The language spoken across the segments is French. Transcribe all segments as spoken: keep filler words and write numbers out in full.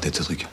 tête ce truc.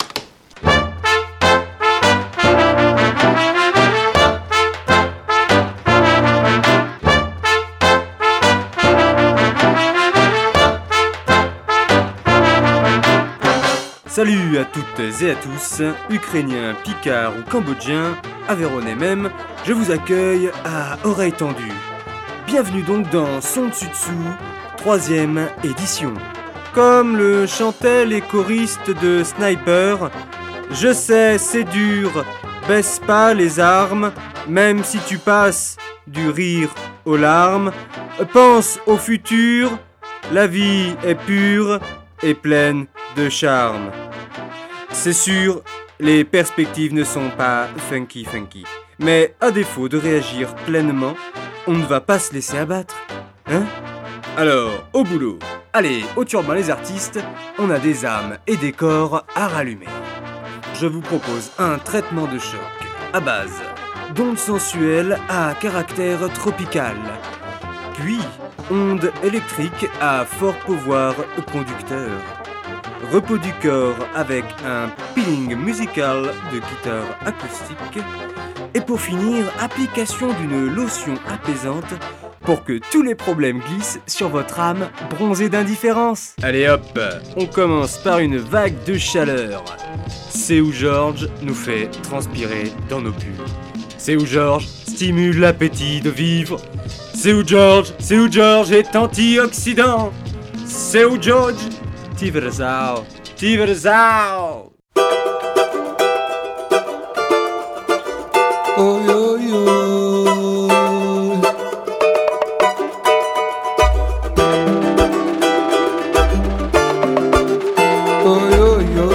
Salut à toutes et à tous, Ukrainiens, Picards ou Cambodgiens, Aveyronnais même, je vous accueille à Oreilles Tendues. Bienvenue donc dans Son Dessus Dessous, troisième édition. Comme le chantaient les choristes de Sniper, je sais c'est dur, baisse pas les armes, même si tu passes du rire aux larmes, pense au futur, la vie est pure et pleine de charme. C'est sûr, les perspectives ne sont pas funky funky. Mais à défaut de réagir pleinement, on ne va pas se laisser abattre. Hein ? Alors, au boulot. Allez, au turban les artistes, on a des âmes et des corps à rallumer. Je vous propose un traitement de choc à base d'ondes sensuelles à caractère tropical, puis ondes électriques à fort pouvoir conducteur. Repos du corps avec un peeling musical de guitare acoustique. Et pour finir, application d'une lotion apaisante pour que tous les problèmes glissent sur votre âme bronzée d'indifférence. Allez hop, on commence par une vague de chaleur. C'est où George nous fait transpirer dans nos pulls. C'est où George stimule l'appétit de vivre. C'est où George, c'est où George est antioxydant. C'est où George Tiverzao, Tiverzao. Oh yo yo. Oh yo yo.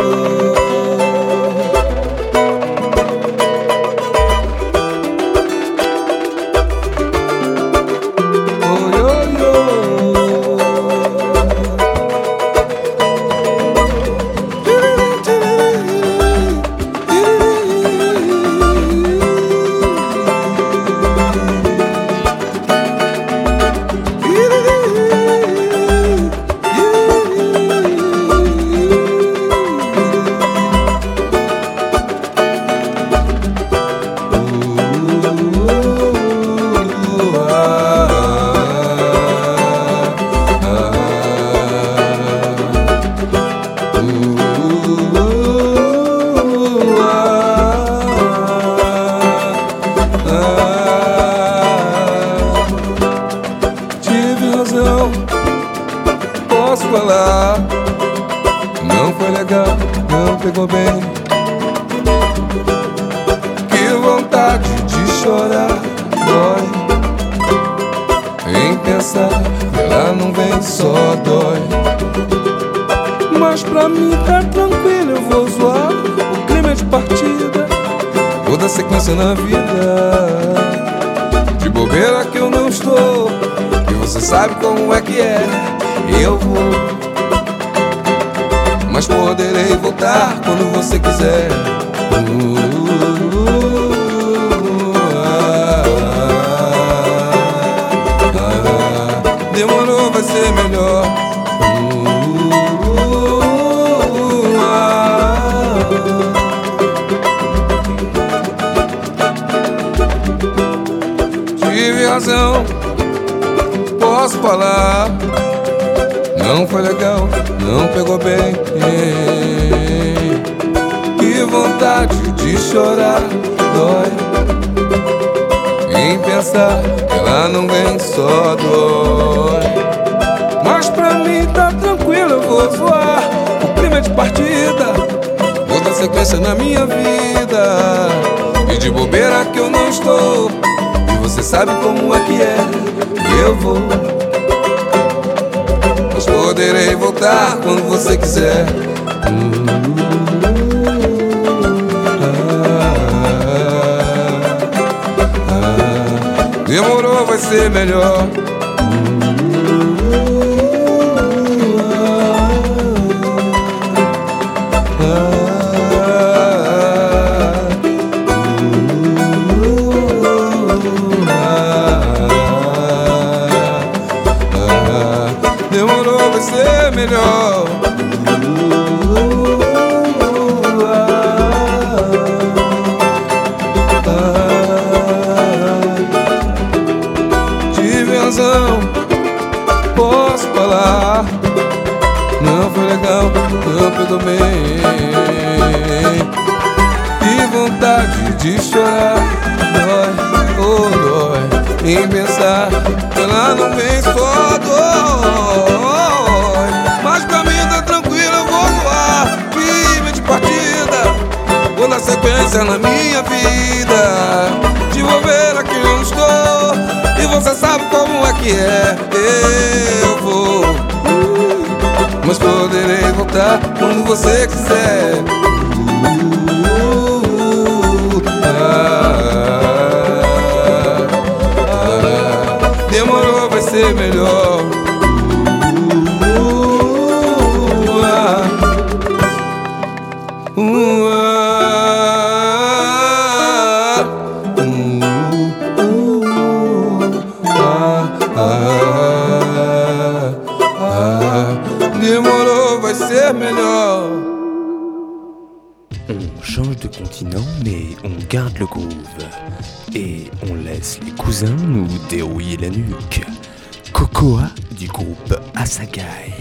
Oh yo yo. Posso falar, não foi legal, não pegou bem. Que vontade de chorar, dói. Em pensar, ela não vem, só dói. Mas pra mim tá tranquilo, eu vou zoar. O clima é de partida, toda sequência na vida. De bobeira que eu não estou, e você sabe como é que é. Eu vou, mas poderei voltar quando você quiser. uh, ah, ah, ah, Demorou, vai ser melhor. uh, ah, Tive razão, posso falar. Não foi legal, não pegou bem. Que vontade de chorar, dói. Em pensar que ela não vem, só dói. Mas pra mim tá tranquilo, eu vou zoar. O clima é de partida, outra sequência na minha vida. E de bobeira que eu não estou, e você sabe como é que é. Eu vou, poderei voltar quando você quiser. uh, ah, ah, Demorou, vai ser melhor. Demorou, vai ser melhor. legal, campo do bem. Que vontade de chorar, dói, oh dói, em pensar que ela não vem só dói. Mas pra mim tá tranquilo, eu vou voar, firme de partida, vou na sequência na minha vida, te vou ver aqui onde estou, e você sabe como é que é. Eu vou, mas poderei voltar quando você quiser. Demorou, vai ser melhor. Uh, ah, uh, ah, uh, uh, ah, ah, ah. Demorou, vai ser melhor. On change de continent, mais on garde le groove. Et on laisse les cousins nous dérouiller la nuque. Cocoa du groupe Assagai.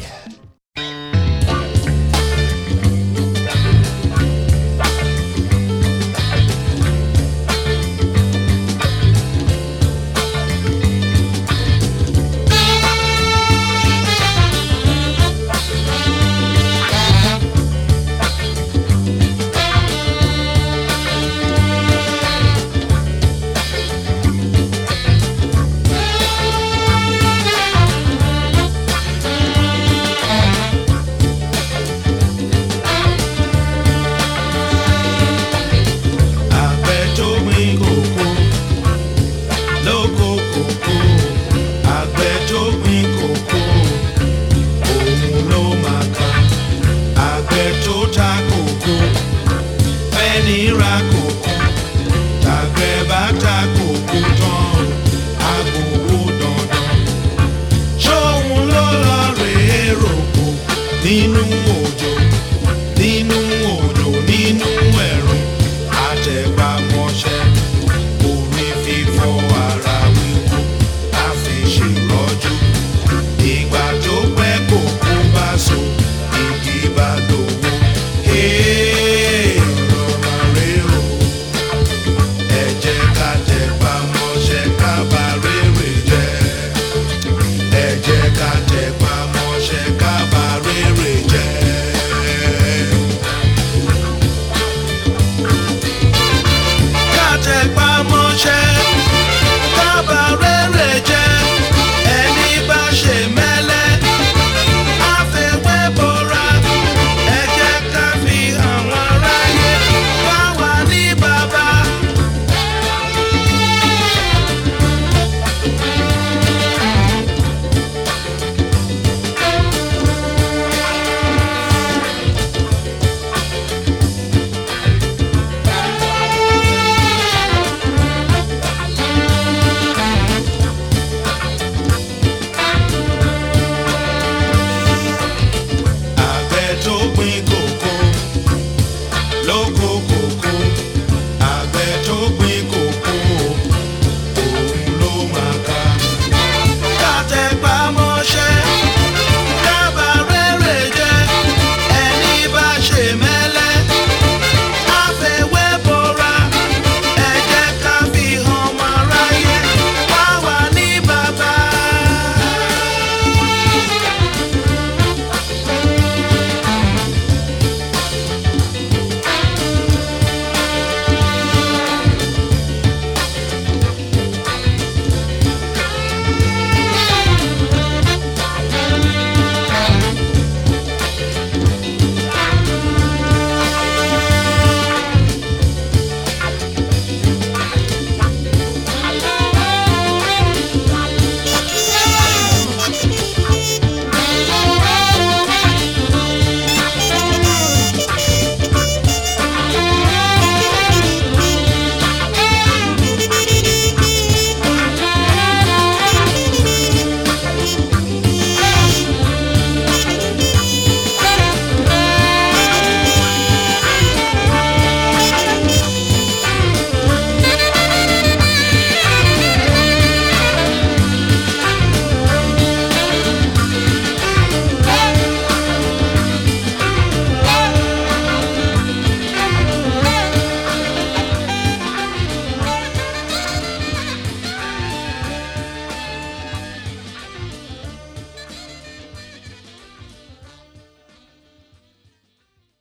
Nínú òjò, nínú òjò, nínú ẹ̀rùn, àtẹ̀pámọ́ṣẹ́, orí fífọ́ ara wíwú, a fi ṣèrọ́jú. Ìgbà tó pẹ́ kòkó bá so, igi bá dòwó. Rọra rè o, ẹ jẹ́ ká tẹ̀pámọ́ṣẹ́ ká bá rere jẹ́. Ẹ jẹ́ ká tẹ̀pámọ́ṣẹ́ ká bá rere jẹ́.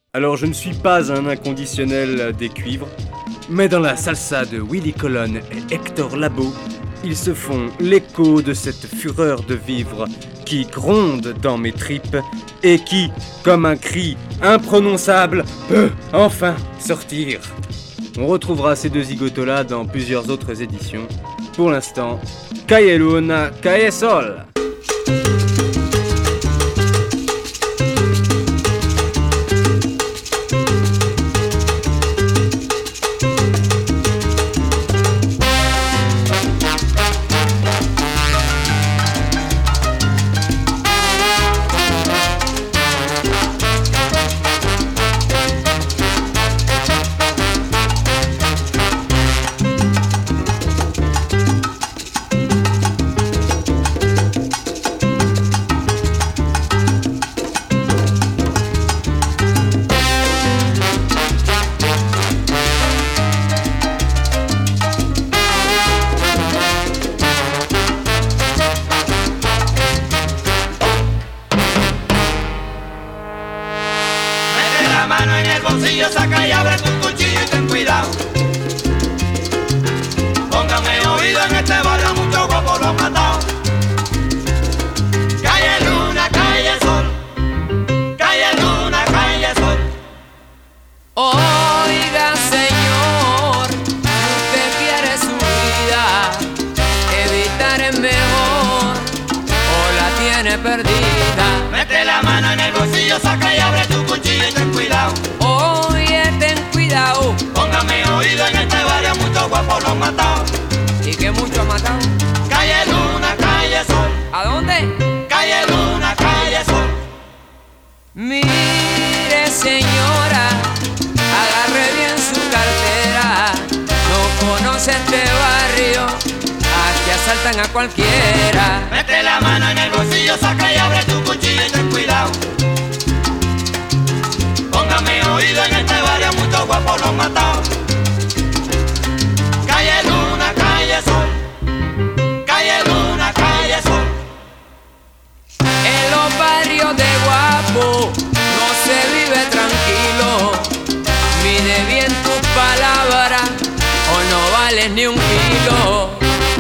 Alors je ne suis pas un inconditionnel des cuivres, mais dans la salsa de Willy Colon et Hector Lavoe, ils se font l'écho de cette fureur de vivre qui gronde dans mes tripes et qui, comme un cri imprononçable, peut enfin sortir. On retrouvera ces deux zigotos-là dans plusieurs autres éditions. Pour l'instant, Calle Luna, Calle Sol. Saca y abre tu cuchillo y ten cuidado. Póngame oído en este barrio, muchos guapos lo han matado. Calle Luna, calle Sol. Calle Luna, calle Sol. Oiga, señor, usted quiere su vida, evitar es mejor o la tiene perdida. Mete la mano en el bolsillo, saca y abre tu cuchillo y ten cuidado. Póngame oído en este barrio, muchos guapos lo han matado. ¿Y que mucho han matado? Calle Luna, calle Sol. ¿A dónde? Calle Luna, calle Sol. Mire, señora, agarre bien su cartera. No conoce este barrio, aquí asaltan a cualquiera. Mete la mano en el bolsillo, saca y abre tu cuchillo y ten cuidado. Póngame oído en este barrio, muchos guapos lo han matado. Calle Luna, calle Sol. Calle Luna, calle Sol. En los barrios de guapo no se vive tranquilo. Mide bien tus palabras o no vales ni un kilo.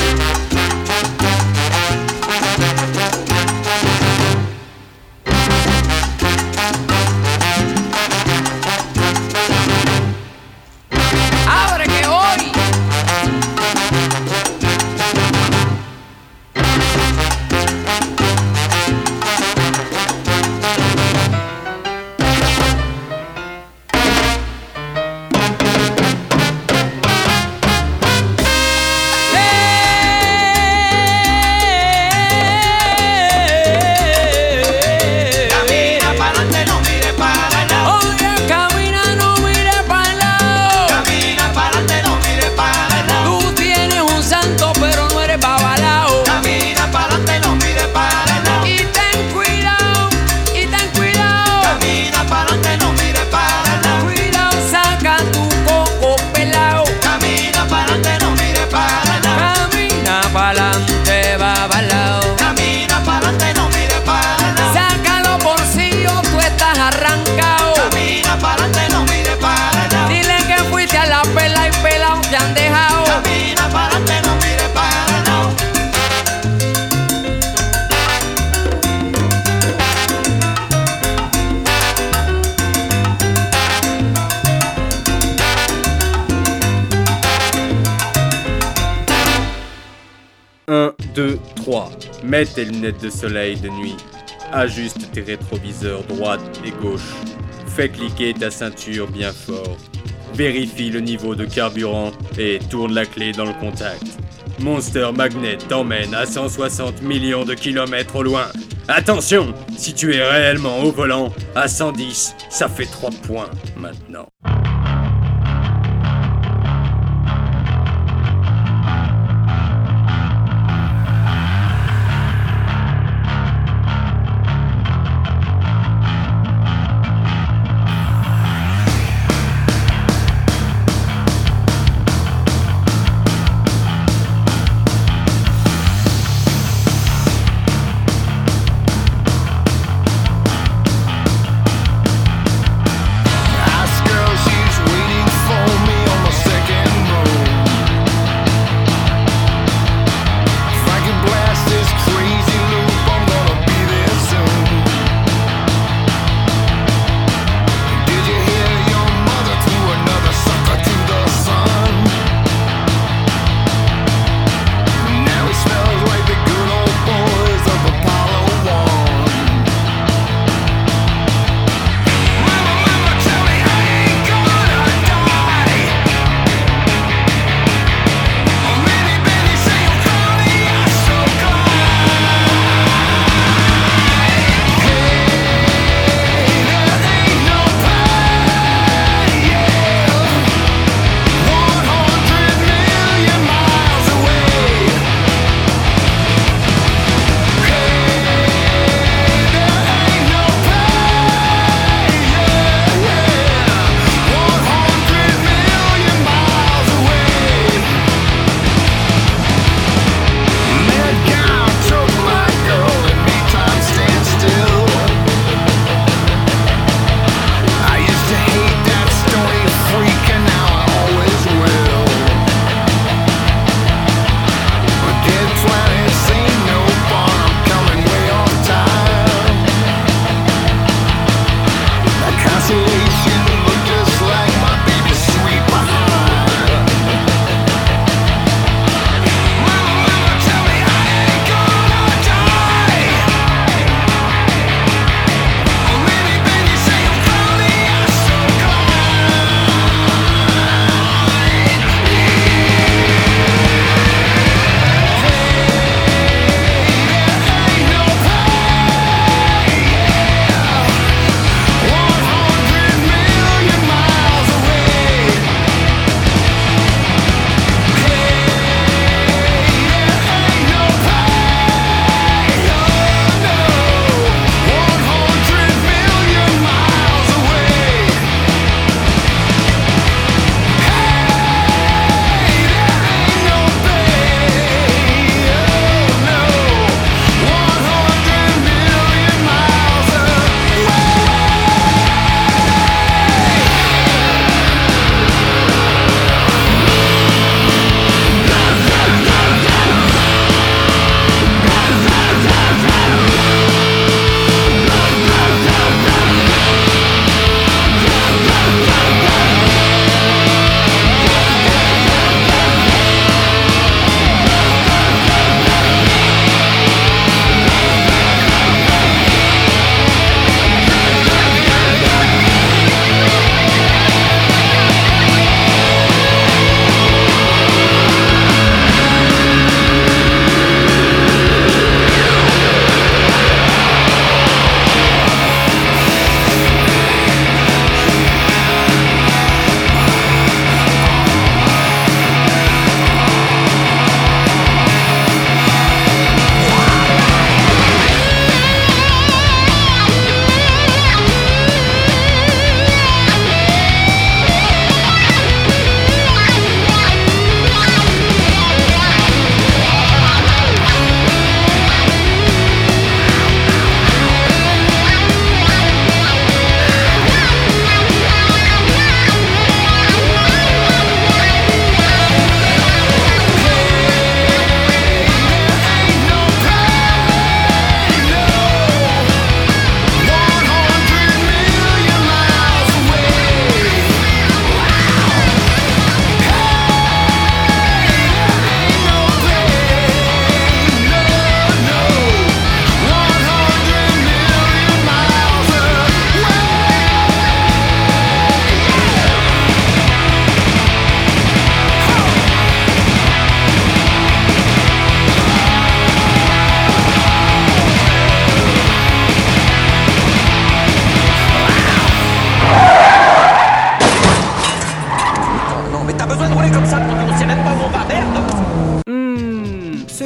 un, deux, trois. Mets tes lunettes de soleil de nuit. Ajuste tes rétroviseurs droite et gauche. Fais cliquer ta ceinture bien fort. Vérifie le niveau de carburant et tourne la clé dans le contact. Monster Magnet t'emmène à cent soixante millions de kilomètres au loin. Attention, si tu es réellement au volant, à cent dix, ça fait trois points maintenant.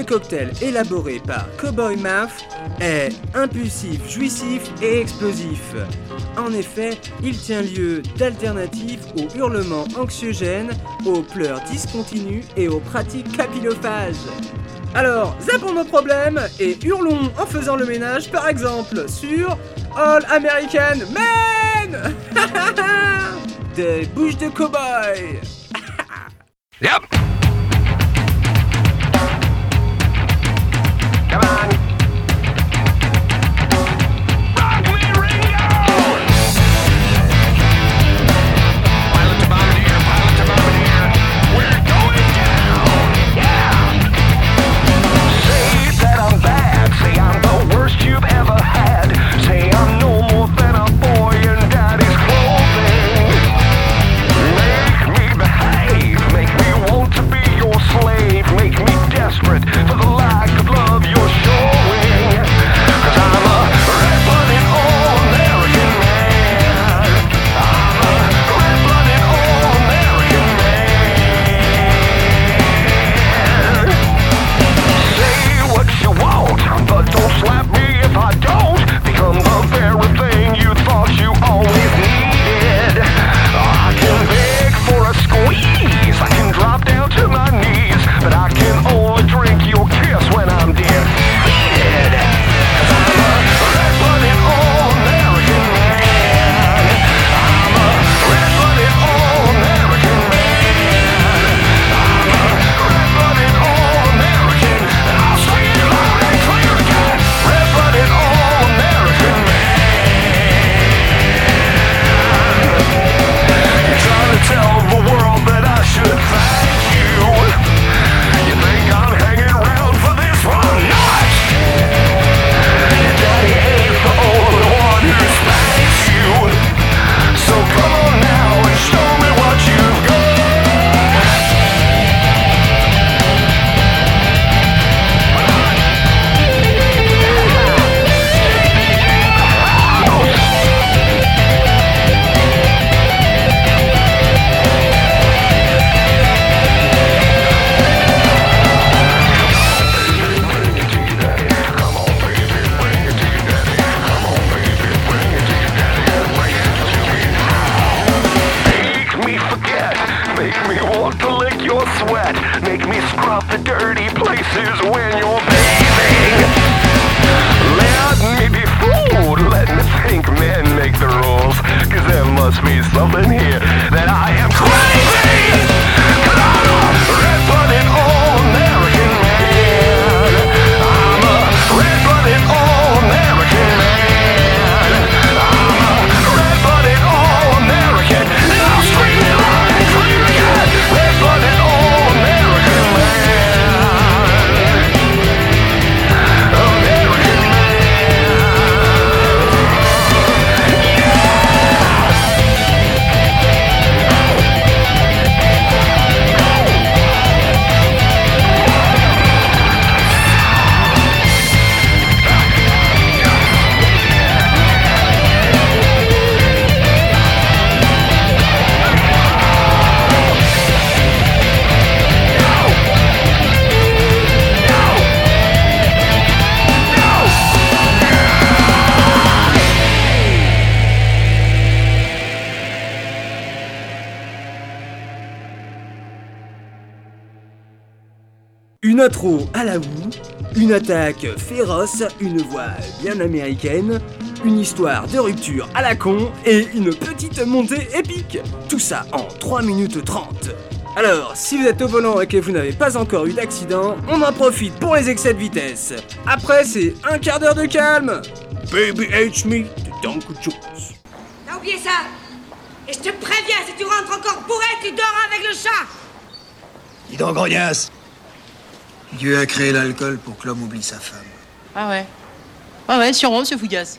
cocktail élaboré par Cowboy Mouth est impulsif, jouissif et explosif. En effet, il tient lieu d'alternatives aux hurlements anxiogènes, aux pleurs discontinus et aux pratiques capillophages. Alors, zappons nos problèmes et hurlons en faisant le ménage, par exemple, sur All American Men des bouches de cow-boy. Yep. Come on. Rock me, Ringo! Pilot to bombardier, pilot to bombardier. We're going down. Yeah. Say that I'm bad. Say I'm the worst you've ever had. Say I'm no more than a boy in daddy's clothing. Make me behave. Make me want to be your slave. Make me desperate for the lack of love you're showing. 'Cause I'm a red-blooded all-American man. I'm a red-blooded all-American man. Say what you want, but don't slap me if I don't become the very thing you thought you always needed. I can beg for a squeeze, I can drop down to my knees, but I can only drink your kiss when I'm defeated. 'Cause I'm a red-blooded all-American man. I'm a red-blooded all-American man. I'm a red-blooded all-American, and I'll say it loud and clear again. Red-blooded all-American man. You're trying to tell the world that I should thank you. You think I'm hanging around for this? Well, I'm not. Your daddy ain't the only one who spanks you. So come on now and show me what you've got. Make me forget, make me want to lick your sweat, make me scrub the dirty places when you're bathing. Let me be fooled, let me think men make the rules, 'cause there must be something here that I am craving. 'Cause I'm a red-blooded all-American man. I'm a red-blooded all-American man. I'm a red-blooded all-American, and I'll scream it loud and clear again. Red-blooded all-American man. American man. Une intro à la Who, une attaque féroce, une voix bien américaine, une histoire de rupture à la con et une petite montée épique. Tout ça en trois minutes trente. Alors, si vous êtes au volant et que vous n'avez pas encore eu d'accident, on en profite pour les excès de vitesse. Après, c'est un quart d'heure de calme. Baby H Me de Danko Jones. T'as oublié ça? Et je te préviens, si tu rentres encore bourré, tu dors avec le chat! Dis donc, grognasse. Dieu a créé l'alcool pour que l'homme oublie sa femme. Ah ouais. Ah ouais, sûrement, monsieur Fougas.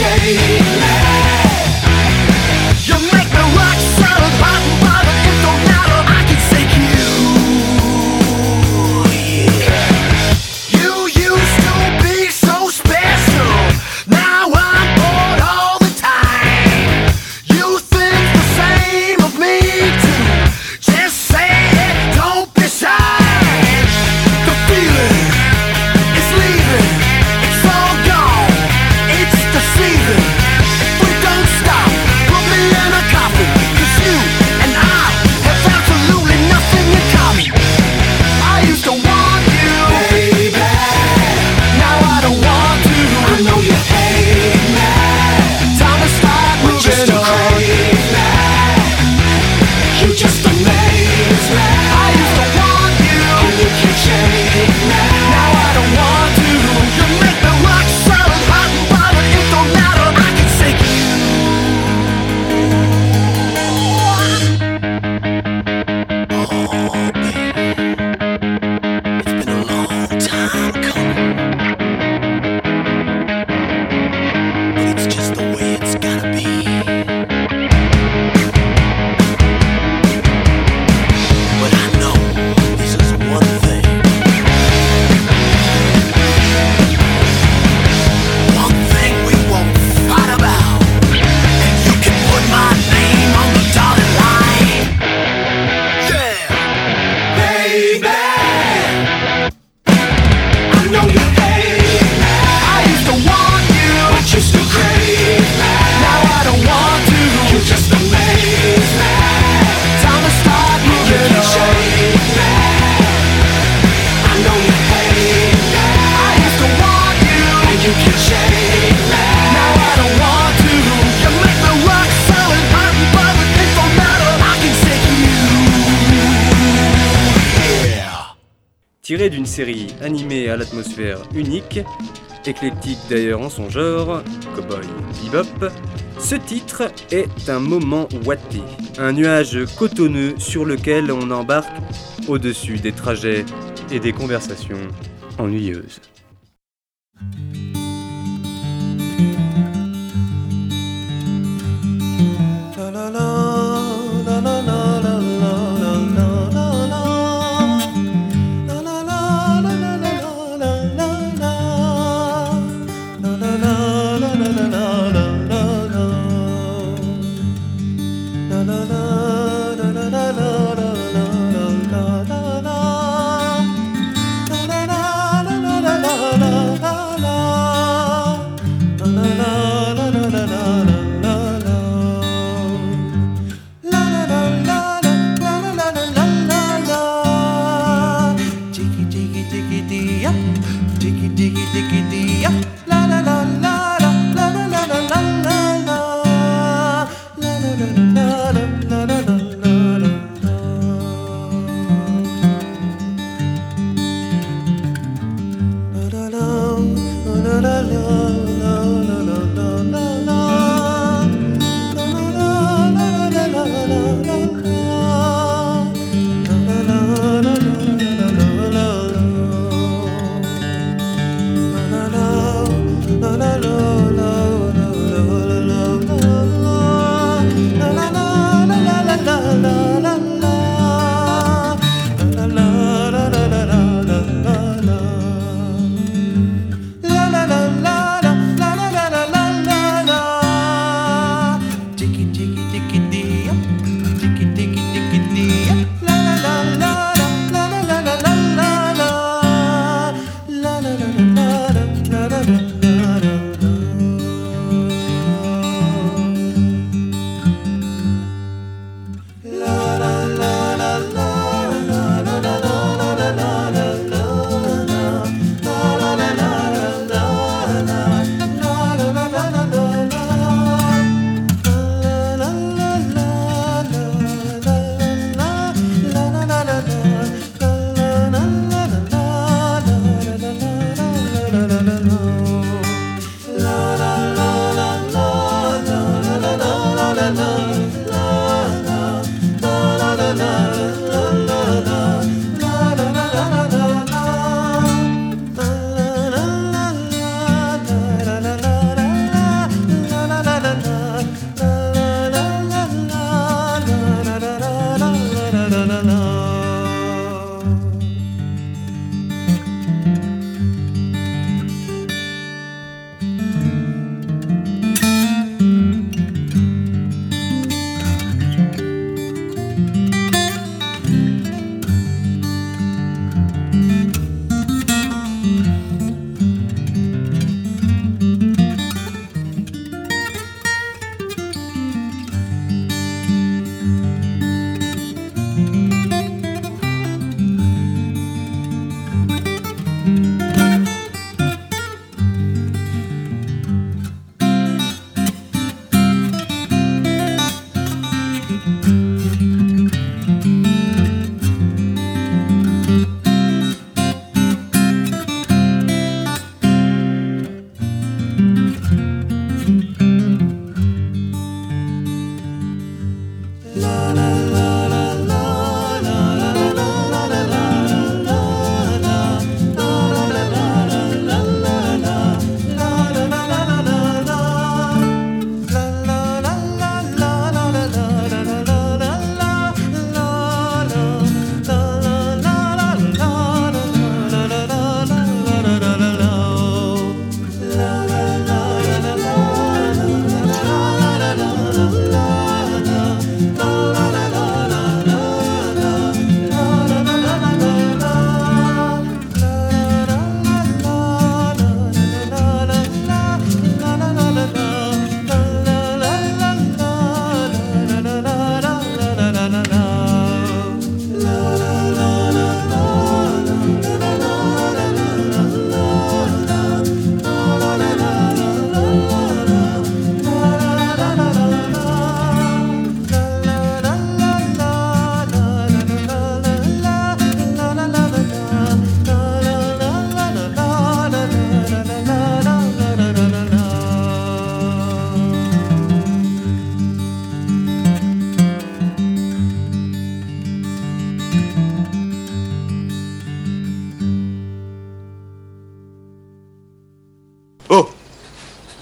shake me. You make me rock solid, hot and bothered. It don't matter, I can take you. Yeah. You used to be so special. Now I'm bored all the time. You think the same of me too. Just say it, don't be shy. The feeling is leaving, it's all gone, it's deceiving. If we don't stop, we'll be in a coffin. 'Cause you and I have absolutely nothing in common. I used to want you, baby. Now I don't want to. I know you hate me. Time to start moving on. You just amaze me. I used to want you, and you can't shake me. Now I don't want to. You make me rock solid, hot and bothered. It don't matter, I can take you. Oh, baby, it's been a long time coming, but it's just the way it's gotta be. But I know this is one thing. One thing we won't fight about. And you can put my name on the dotted line. Yeah, baby. I know you hate me. I used to want you, but you still crave me. Now I don't want to. You just amaze me. Time to start moving on. Shake me. I know you hate me. I used to want you, and you can shake me. Now I don't want to. You make me rock solid, hot and bothered. It don't matter, I can take you. Yeah. Tiré d'une série animée à l'atmosphère unique, éclectique d'ailleurs en son genre, Cowboy Bebop, ce titre est un moment ouaté, un nuage cotonneux sur lequel on embarque au-dessus des trajets et des conversations ennuyeuses. La la la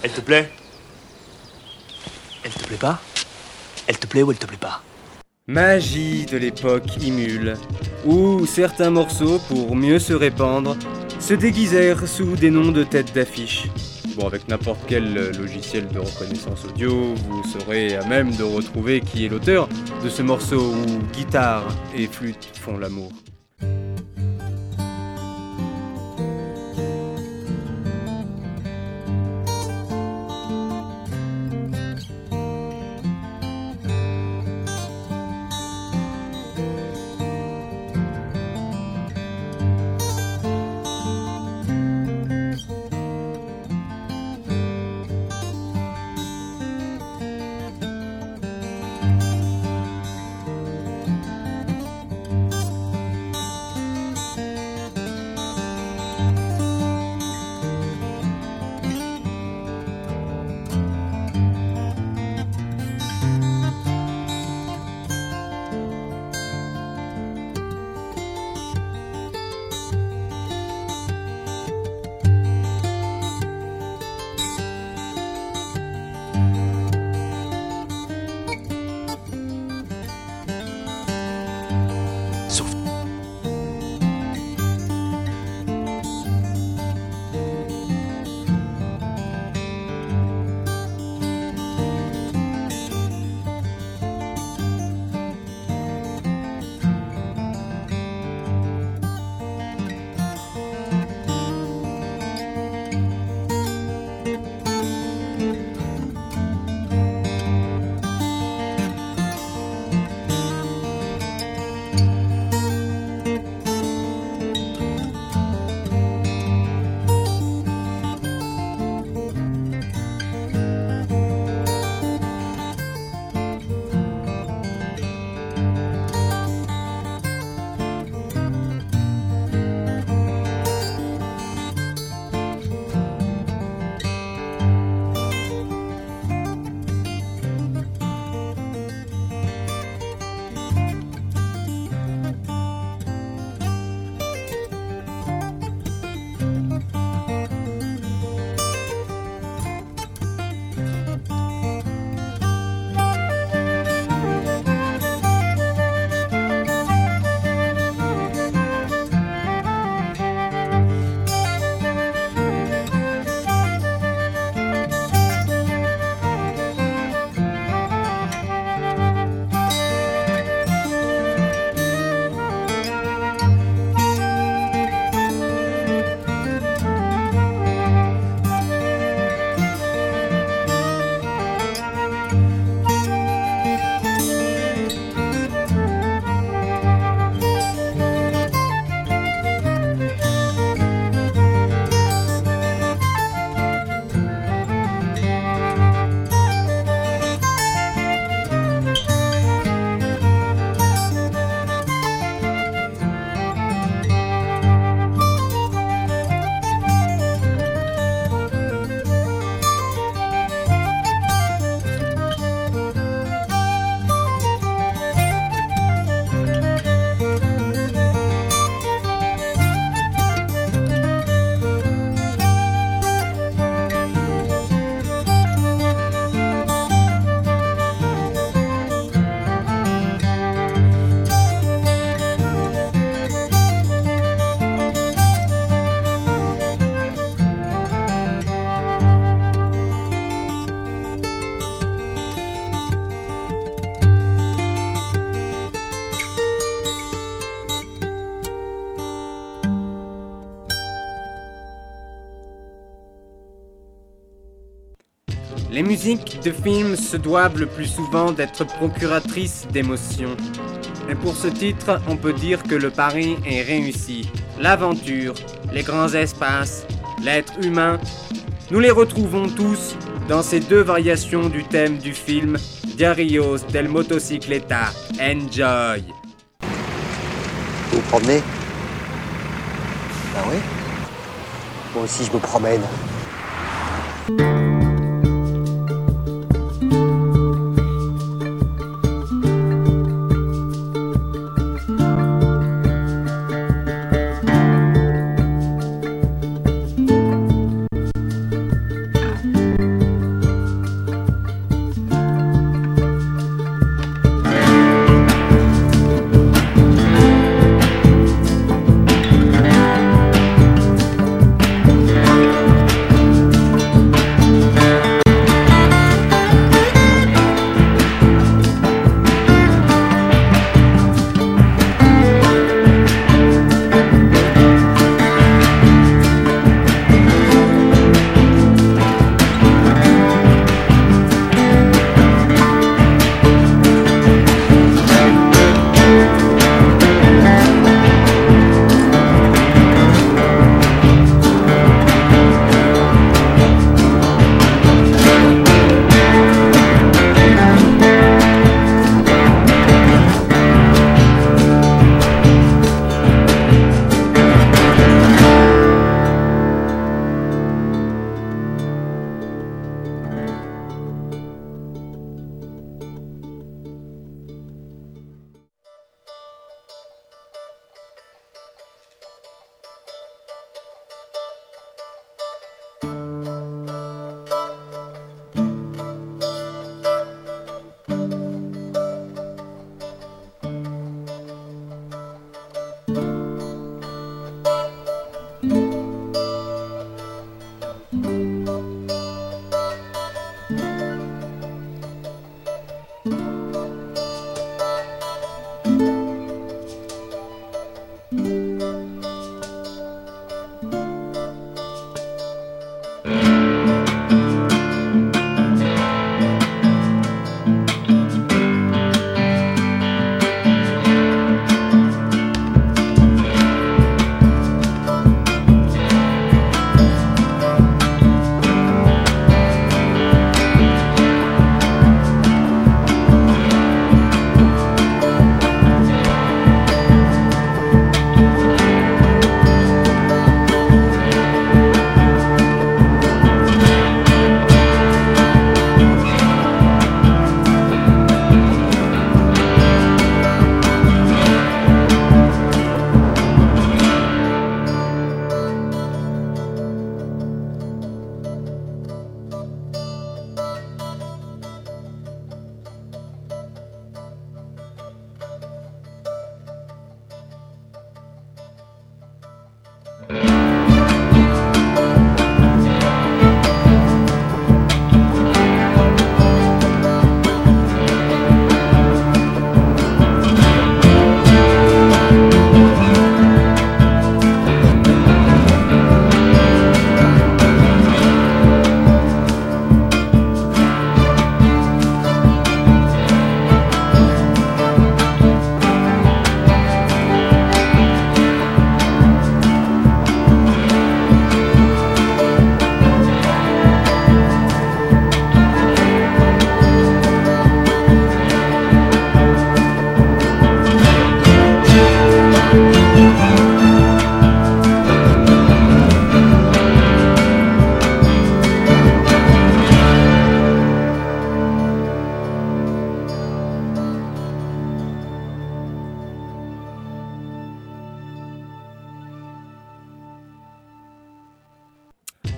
Elle te plaît? Elle te plaît pas? Elle te plaît ou elle te plaît pas? Magie de l'époque Imul, où certains morceaux, pour mieux se répandre, se déguisèrent sous des noms de têtes d'affiche. Bon, avec n'importe quel logiciel de reconnaissance audio, vous serez à même de retrouver qui est l'auteur de ce morceau où guitare et flûte font l'amour. Les musiques de films se doivent le plus souvent d'être procuratrices d'émotions. Et pour ce titre, on peut dire que le pari est réussi. L'aventure, les grands espaces, l'être humain, nous les retrouvons tous dans ces deux variations du thème du film Diarios del Motocicleta. Enjoy! Vous vous promenez? Ben oui. Moi aussi je me promène.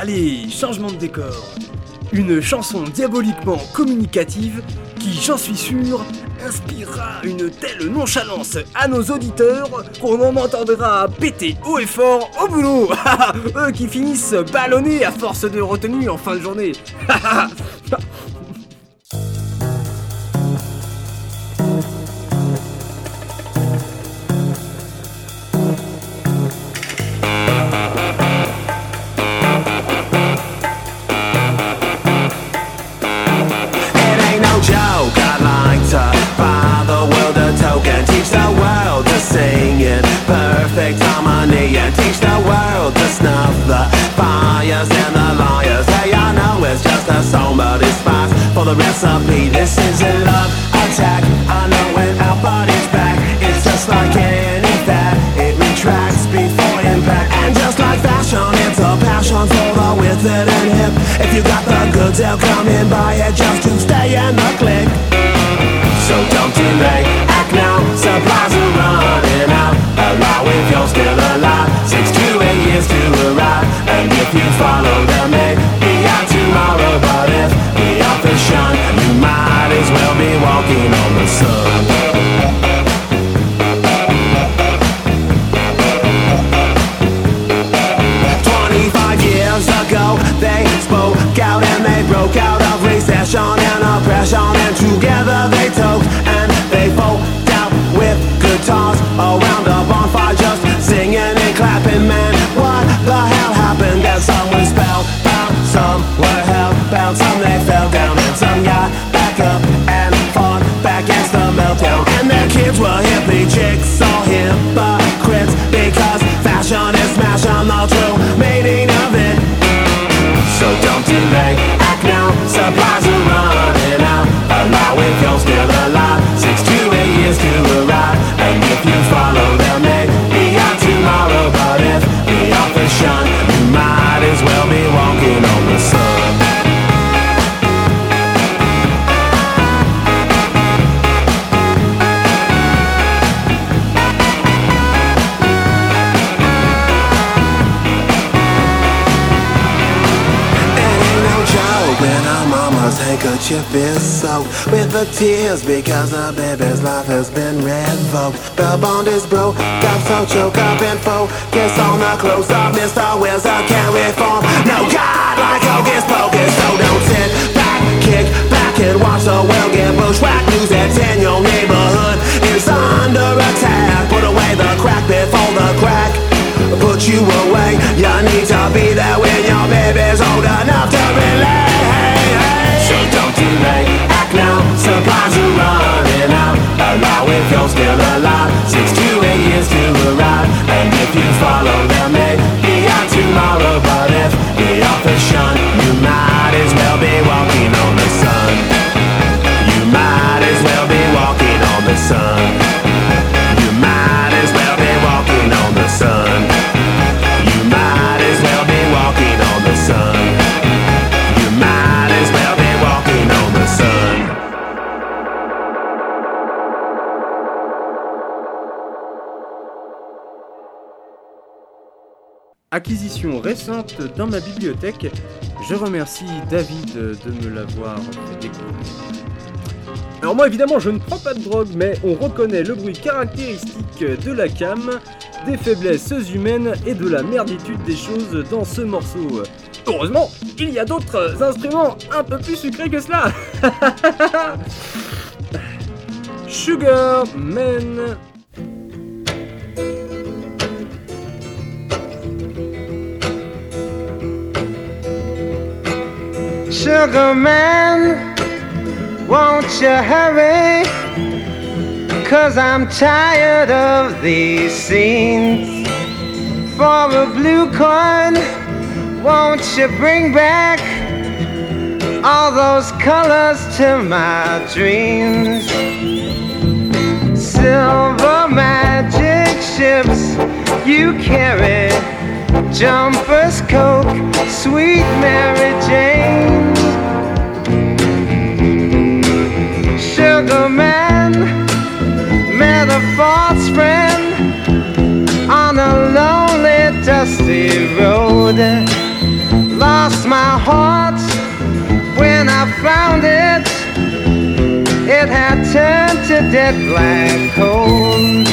Allez, changement de décor. Une chanson diaboliquement communicative qui, j'en suis sûr, inspirera une telle nonchalance à nos auditeurs qu'on en entendra péter haut et fort au boulot. Eux qui finissent ballonnés à force de retenue en fin de journée. Perfect harmony and teach the world to snuff the fires and the lawyers. Hey, I know it's just a song, but it's spice for the recipe. This is a love attack. I know when our body's back, it's just like any fat. It retracts before impact, and just like fashion, it's a passion for the withered and hip. If you got the goods, they'll come in buy it just to stay in the clique. So don't delay, act now, supplies are running out. Allow if you're still alive, six to eight years to arrive. And if you follow them, maybe out tomorrow. But if the author's shun, you might as well be walking on the sun. Twenty-five years ago, they spoke out and they broke out of recession and oppression. And together they took and they forked out with guitars around a bonfire, just singing and clapping. Man, what the hell happened? And some were spellbound, some were hellbound, some they fell down, and some got back up and fought back against the meltdown. And their kids were hippie chicks or hypocrites, because fashion is smashing the true meaning of it. So don't delay, act now, supplies are running out. Allow if you're still alive, six to eight years to arrive. And if you follow them, maybe out tomorrow. But if the author's shun, you might as well be walking on the sun. When our mama's handkerchief is soaked with the tears because the baby's life has been revoked. The bond is broke, got so choke up and focus on the close-up. Mister Wheels I can't reform. No God like Hocus Pocus. So don't sit back, kick back and watch the world get bushwhacked. News that's in your neighborhood is under attack. Put away the crack before the crack put you away. You need to be there when your baby's old enough to relate. So don't delay, act now, supplies are running out. Allow if you're still alive, six to eight years to arrive. And if you follow them, maybe out tomorrow. But if the author's shun, you might as well be walking on the sun. You might as well be walking on the sun. You might as well be walking on the sun. You might as well be walking on the sun. You might as well be walking on the sun. Acquisition récente dans ma bibliothèque. Je remercie David de me l'avoir fait découvrir. Alors moi évidemment je ne prends pas de drogue, mais on reconnaît le bruit caractéristique de la cam, des faiblesses humaines et de la merditude des choses dans ce morceau. Heureusement, il y a d'autres instruments un peu plus sucrés que cela. Sugar Man. Sugar Man, won't you hurry? 'Cause I'm tired of these scenes. For a blue coin, won't you bring back all those colors to my dreams? Silver magic ships you carry, jumpers, Coke, sweet Mary Jane. Sugar Man met a false friend on a lonely, dusty road. Lost dead black hole.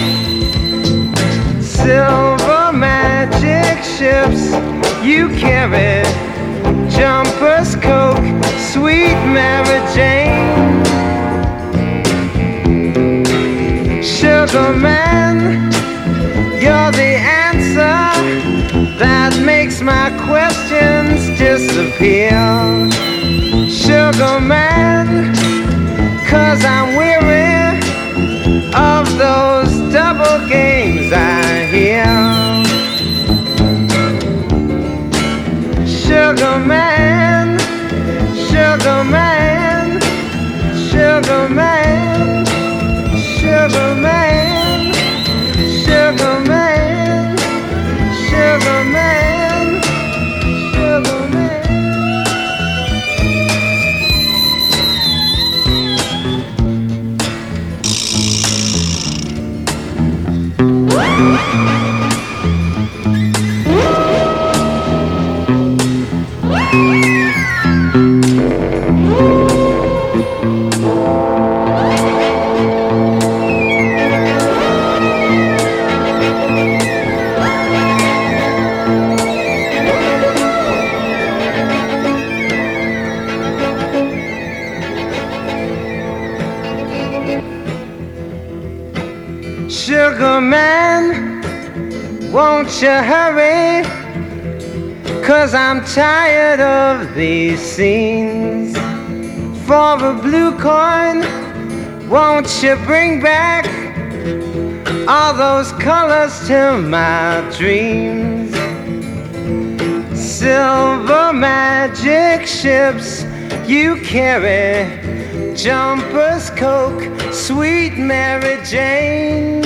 Silver magic ships you carry, jumpers, Coke, sweet Mary Jane. Sugar man, you're the answer that makes my questions disappear. Sugar man, 'cause I'm weary of those double games I hear. Sugar man, sugar man, sugar man, sugar man, sugar man, sugar man, sugar man. Sugar man, won't you hurry? 'Cause I'm tired of these scenes. For a blue coin, won't you bring back all those colors to my dreams? Silver magic ships you carry, jumpers, Coke, sweet Mary Jane.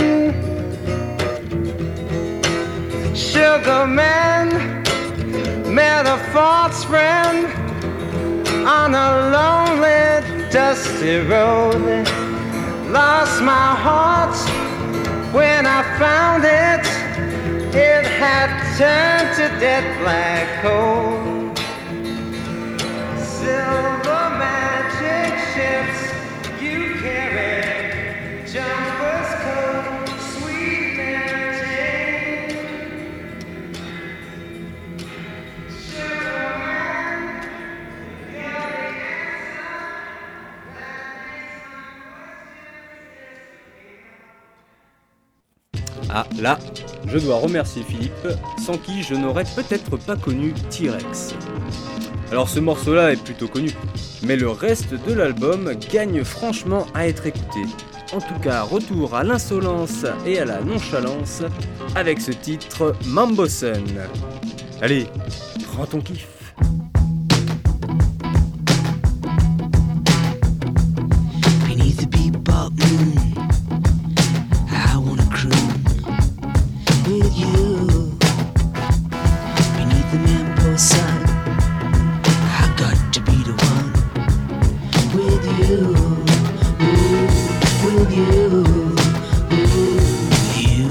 Sugar man, met a false friend on a lonely, dusty road. Lost my heart when I found it. It had turned to dead black coal. Silver magic ships you carry, jumpers, Coke, sweet Mary Jane. Sugar man, you're the answer that makes my questions. Ah là, je dois remercier Philippe, sans qui je n'aurais peut-être pas connu T-Rex. Alors ce morceau-là est plutôt connu, mais le reste de l'album gagne franchement à être écouté. En tout cas, retour à l'insolence et à la nonchalance avec ce titre Mambo Sun. Allez, prends ton kiff. Beneath the bebop moon, I wanna croon with you. Beneath the Mambo sun, I got to be the one with you, ooh, with you, ooh, you.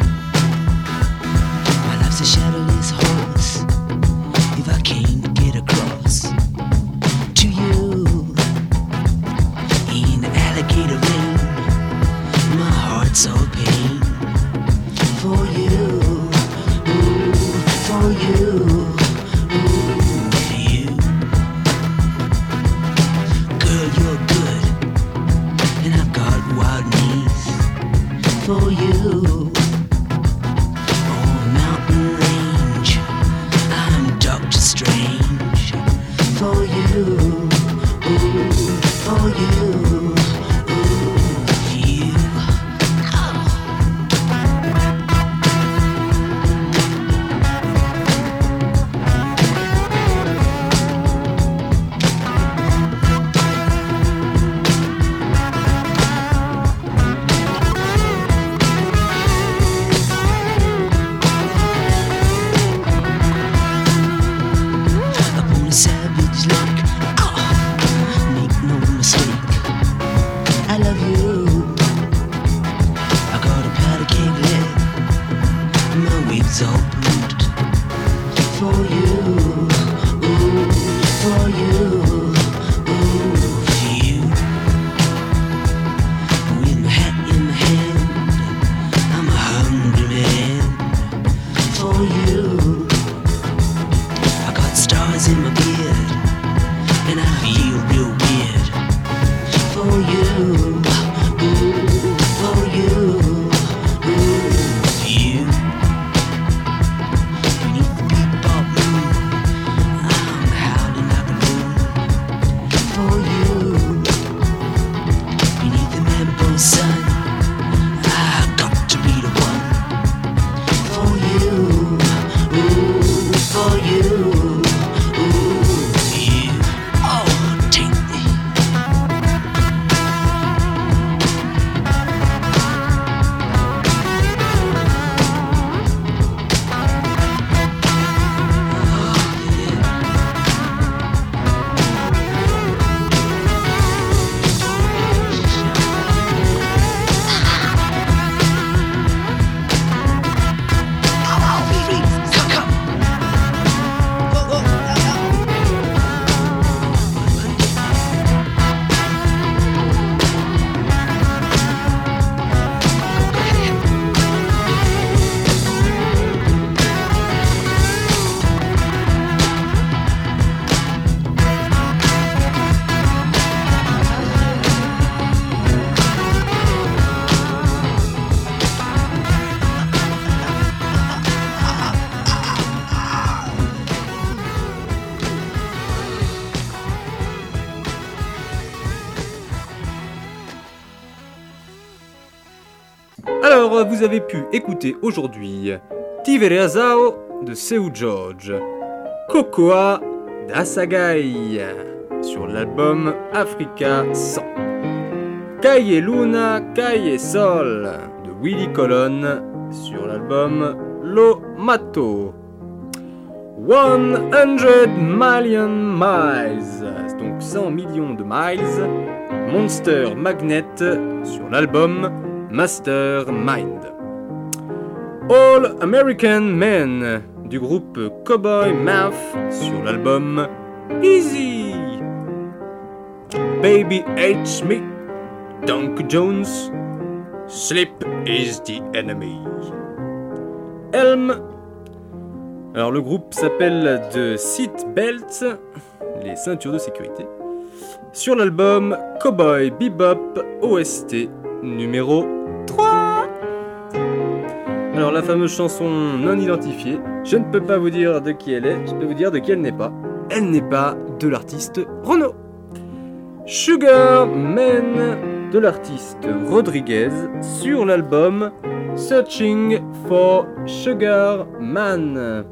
My life's a shadowless horse. If I can't get across to you in the alligator rain, my heart's all pain for you, ooh, for you, ooh, for you. Girl, you're good, and I've got wild knees for you. On mountain range, I'm Doctor Strange for you, ooh, for you, ooh, for you. Upon a savage like, oh, make no mistake, I love you. I got a powder keg leg, my wig's all bruised for you, ooh, for you, ooh, for you. With my feel real weird for you. Ooh, for you. Ooh, for you. Beneath the bebop moon, I'm howling like a loon for you. Beneath the rainbow sun, I've got to be the one for you. Ooh, for you. Ooh, for you. Oh, take me. Alors, vous avez pu écouter aujourd'hui Tivereazao de Seu George, Cocoa d'Asagai sur l'album Africa cent, Caille Luna, Caille Sol de Willy Colon sur l'album Lo Mato, one hundred million miles, donc cent millions de miles, Monster Magnet sur l'album Mastermind, All American Men du groupe Cowboy Mouth sur l'album Easy, Baby H. Me, Dunk Jones, Sleep is the Enemy, Elm. Alors le groupe s'appelle The Seat Belts, les ceintures de sécurité, sur l'album Cowboy Bebop O S T numéro trois. Alors la fameuse chanson non identifiée, je ne peux pas vous dire de qui elle est, je peux vous dire de qui elle n'est pas. Elle n'est pas de l'artiste Renaud. Sugar Man de l'artiste Rodriguez sur l'album Searching for Sugar Man.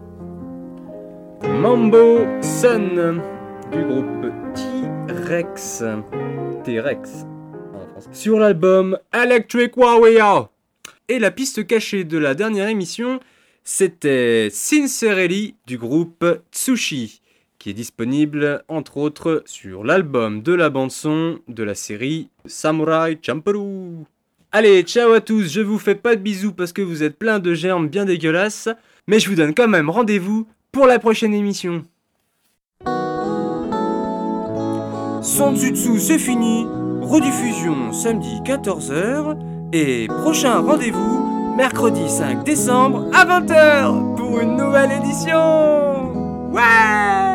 Mambo Sun du groupe T-Rex. T-Rex en France. Sur l'album Electric Warrior. Et la piste cachée de la dernière émission, c'était Sincerely du groupe Tsushi, qui est disponible entre autres sur l'album de la bande-son de la série Samurai Champloo. Allez, ciao à tous, je vous fais pas de bisous parce que vous êtes plein de germes bien dégueulasses, mais je vous donne quand même rendez-vous pour la prochaine émission. Sanjutsu, c'est fini, rediffusion samedi quatorze heures, et prochain rendez-vous mercredi cinq décembre à vingt heures pour une nouvelle édition. Ouais!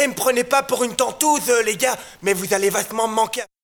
Eh, me prenez pas pour une tentouse, les gars, mais vous allez vastement me manquer.